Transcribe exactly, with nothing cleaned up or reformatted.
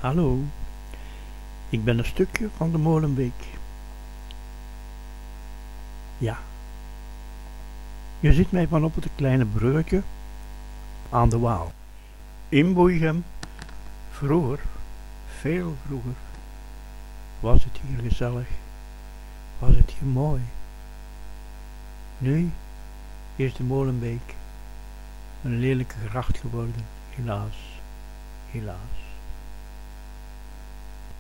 Hallo, ik ben een stukje van de Molenbeek. Ja, je ziet mij van op het kleine bruggetje aan de Waal. In Boeichem, vroeger, veel vroeger, was het hier gezellig, was het hier mooi. Nu is de Molenbeek een lelijke gracht geworden, helaas, helaas.